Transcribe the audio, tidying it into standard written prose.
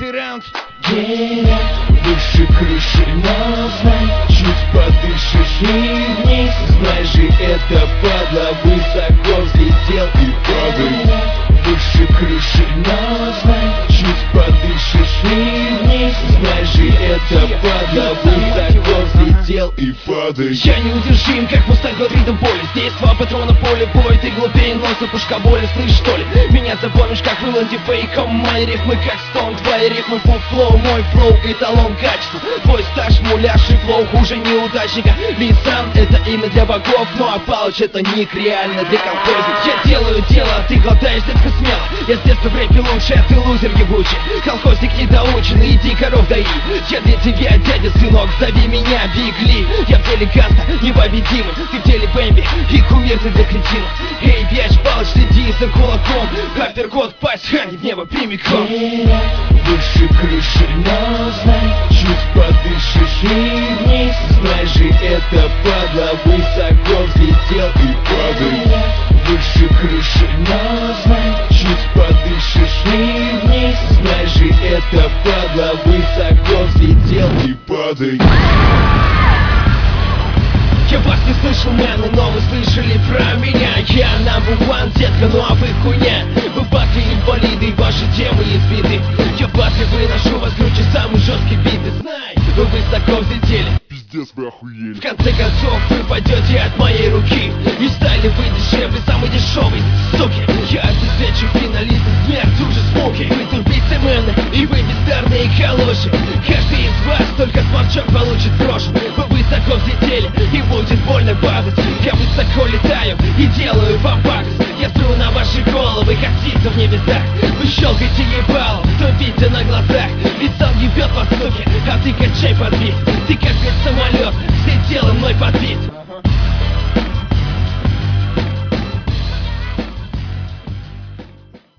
10-й раунд. Выше крыши, но знай, чуть подышишь и вниз. Знай же, это падла высоко взлетел и падай. Выше крыши, но знай, чуть подышишь и вниз. Знай же, это падла высоко взлетел и падай. Я неудержим, как мустанг в открытом поле. Здесь два патрона, поле бой. Ты глупее носа, пушка боли, слышь, что ли? Меня запомнишь, как в Иланде фейком. Мои рифмы как стон, твои рифмы фуфлоу. Мой флоу эталон качества. Твой стаж, муляж и флоу хуже неудачника. Лисан — это имя для богов, ну а Палыч — это ник реально для колхоза. Я делаю дело, а ты глотаешь детство смело. Я с детства в рэпе лучше, а ты лузер ебучий. Колхозник недоученный, иди коров дои. Я для тебя дядя, сынок, зови меня Биг Ли. Я в деле Гаста, непобедимый. Ты в деле Бэмби, и кумир ты для кретинов. Эй, бич, Палыч, следи за кулаком. Апперкот, пасть, хани в небо прямиком. Выше крыши, но знай, чуть подышишь и вниз. Знай же, это падла высоко взлетел и падай. Выше крыши, но знай, чуть подышишь и вниз. Знай же, это падла высоко взлетел и падай. Я вас не слышал, мэны, но вы слышали про меня. Я number one, детка, ну а вы хуйня. Вы в батле инвалиды, ваши темы избиты. Я в батле выношу вас круче самый жесткий биты. Знай, вы высоко взлетели. Пиздец, вы охуели. В конце концов вы падете от моей руки. И стали вы дешевле, самый дешевый, суки. Я обеспечу финалистам смерть уже смуки. Вы тупицы, мэны, и вы бездарные калоши. Каждый из вас только сморчок получит в рожу. Вы высоко взлетели, и будет больно падать. Я высоко летаю и делаю вам пакость. Я сру на ваши головы, как птица в небесах. Вы щелкайте ебалом, тупите на глазах. Лицом ебет вас, суки, а ты качай подбит. Ты как блядь самолет, взлетел и мной подбит.